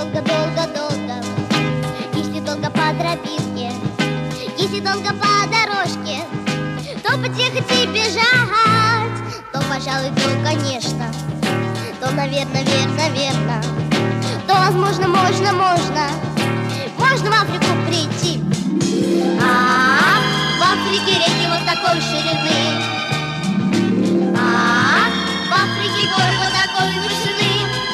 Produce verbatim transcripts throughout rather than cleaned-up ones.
долго-долго-долго, если долго по тропинке, если долго по дорожке, то потихо и бежать, то, пожалуй, то, конечно, то, наверное, верно, верно, то, возможно, можно, можно, можно в Африку прийти. А, в Африке реки вот такой ширины, а, в Африке горы вот такой вышины,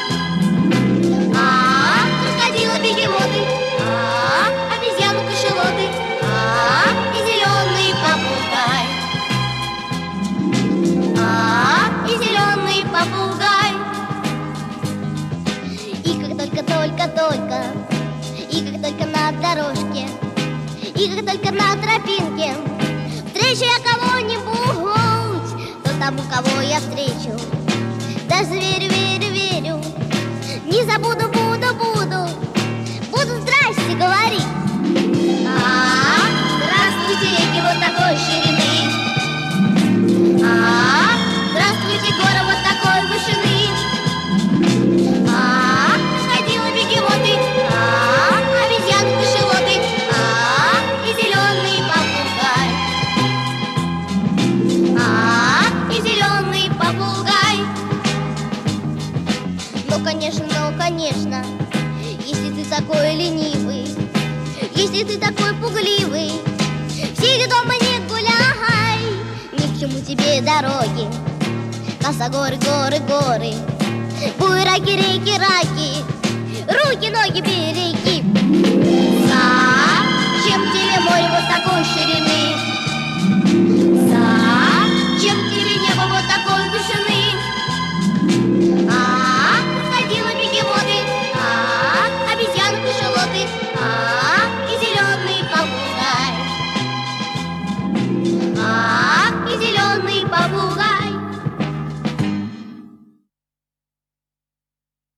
а, крокодилы, бегемоты, а, обезьяны, кашалоты, а, и зеленый попугай, а, и зеленый попугай. И как только-только-только, и как только на дорожке, и как только на тропинке встречу я кого-нибудь, то тому, кого я встречу, даже верю, верю, верю, не забуду, буду, буду, буду здрасте говорить. А, здравствуйте, реки вот такой ширины, а, здравствуйте, горы вот такой вышины, а, крокодилы, бегемоты, а, обезьяны, кашалоты, а, и зеленый попугай, а, и зеленый попугай. Ну, конечно, ну, конечно, если ты такой ленивый, если ты такой пугливый, сиди дома, не гуляй, ни к чему тебе дороги, косогоры, горы, горы, буераки, реки, раки, руки, ноги береги. А, чем тебе море вот такой ширины?